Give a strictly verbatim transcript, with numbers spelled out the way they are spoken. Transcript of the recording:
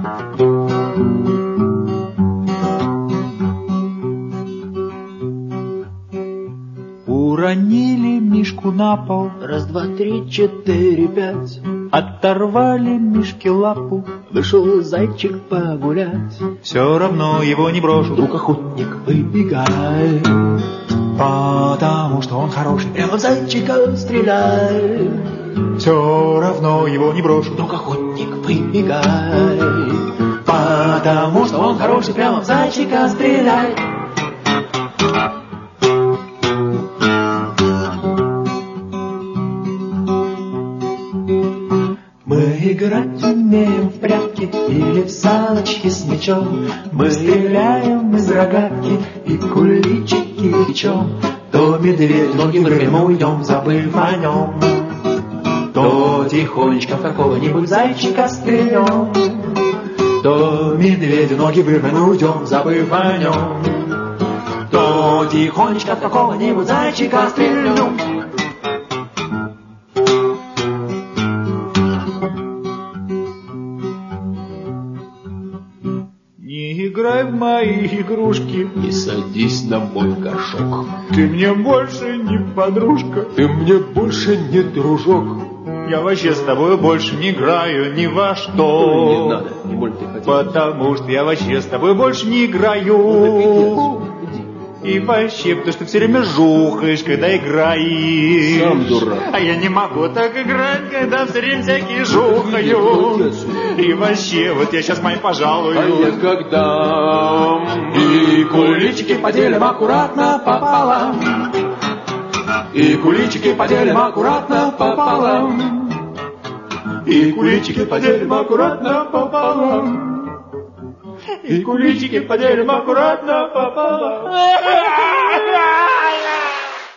Уронили Мишку на пол. Раз, два, три, четыре, пять. Оторвали Мишке лапу. Вышел зайчик погулять. Все равно его не брошу. Вдруг охотник выбегает, потому что он хороший. прямо в зайчика стреляет. Все равно его не брошу. Вдруг охотник выбегает, потому что он хороший, прямо в зайчика стреляет. Мы играть умеем в прятки или в салочки с мячом. Мы стреляем из рогатки и куличики печем. То медведь ноги вырвем, уйдем, забыв о нем. То тихонечко в какого-нибудь зайчика стрельнем. То медведю ноги вырвем, уйдем, забыв о нем. То тихонечко в какого-нибудь зайчика стрельнем. Не играй в мои игрушки, Не садись на мой горшок. ты мне больше не подружка. Ты мне больше не дружок. Я вообще с тобой больше не играю ни во Не что. надо, не больно ты хотел. Потому что я вообще с тобой больше не играю. Иди. И вообще, потому что все время жухаешь, когда играешь. Сам дурак. А я не могу так играть, когда все время всякие Иди жухают. отсюда. И вообще, вот я сейчас мои пожалую. А я когда и куличики поделим аккуратно пополам. И куличики поделим аккуратно пополам. И куличики поделим аккуратно пополам. И куличики поделим аккуратно пополам.